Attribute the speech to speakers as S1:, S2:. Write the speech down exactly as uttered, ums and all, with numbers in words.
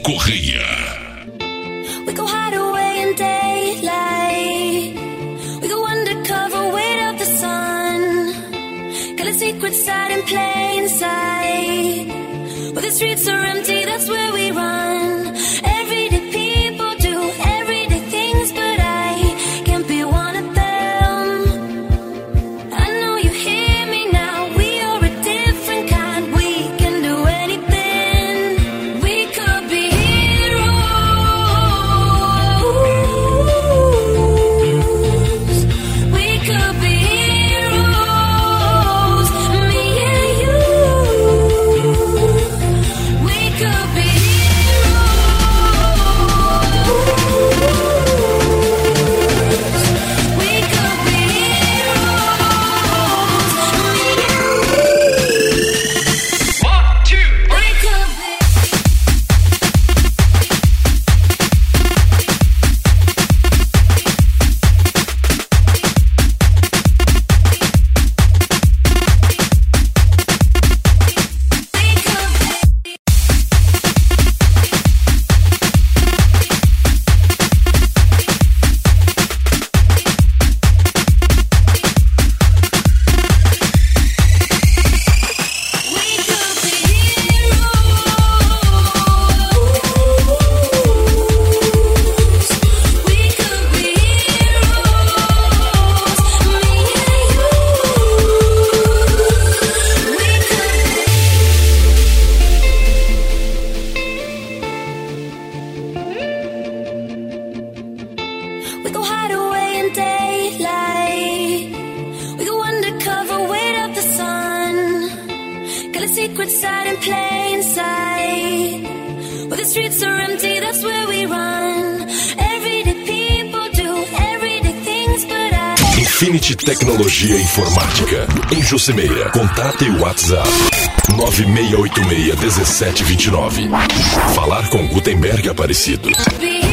S1: Correia.
S2: We go hide away in daylight. We go undercover, wait out the sun. Got a secret side in plain sight. Where the streets are empty, that's where we run. Everyday people do everyday things, but I can't be one of them. I know you hear me now. We are a different kind. We can do anything. We could be heroes. We could be heroes. Me and you. We could be We go hide away in daylight. We go undercover, wait up the sun. Got a secret side in plain sight. Where the streets are empty, that's where we run. Everyday people do everyday things, but I...
S1: Infinity Tecnologia e Informática. Em Jocemeia. Contate o WhatsApp nove seis oito seis um sete dois nove. Falar com Gutenberg Aparecido.